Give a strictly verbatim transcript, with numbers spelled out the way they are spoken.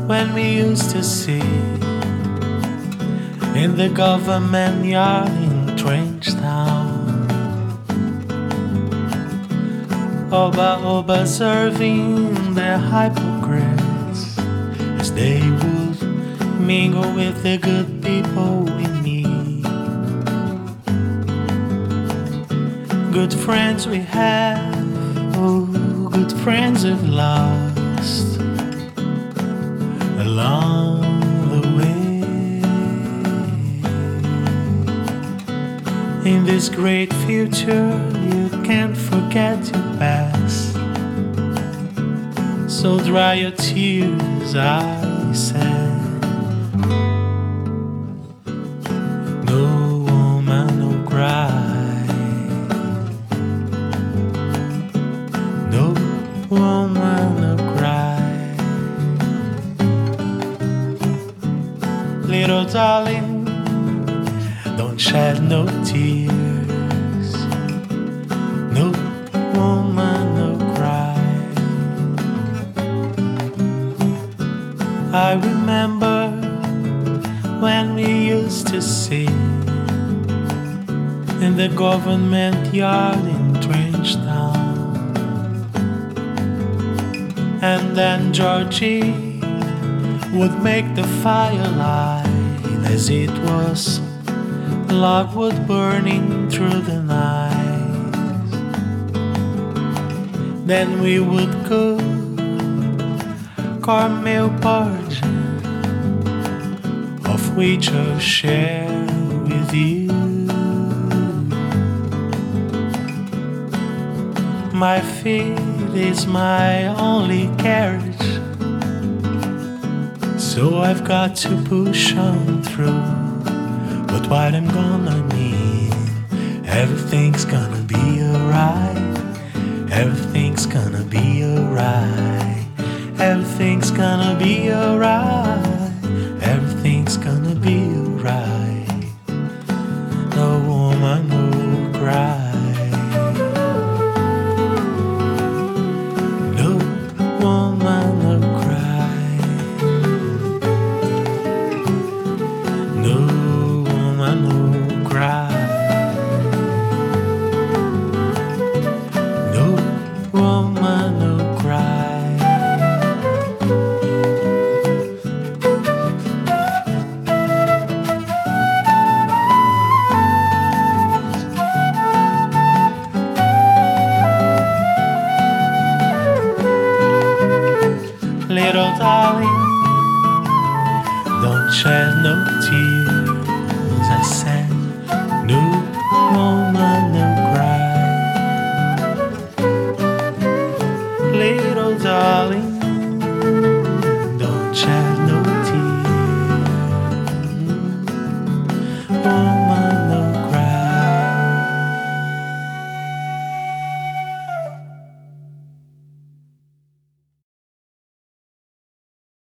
when we used to sit in the government yard in Trench Town, Oba observing the hypocrites as they would mingle with the good people we meet. Good friends we have, oh, good friends we've lost along the way. In this great future, you can't forget your past. So dry your tears, I said. No woman, no cry. No woman, no cry. Little darling, don't shed no tears. No woman, no cry. I remember when we used to sit in the government yard in Trench Town, and then Georgie would make the fire light as it was logwood burning through the night. Then we would cook cornmeal porridge, of which I'll share with you. My feet is my only carriage, so I've got to push on through. But what I'm gonna need, everything's gonna be alright. Everything's gonna be alright. Everything's gonna be alright. Everything's gonna be alright. No woman, no cry. No woman, no cry. No woman, no cry. No woman, no cry. Little darling, don't shed no tears.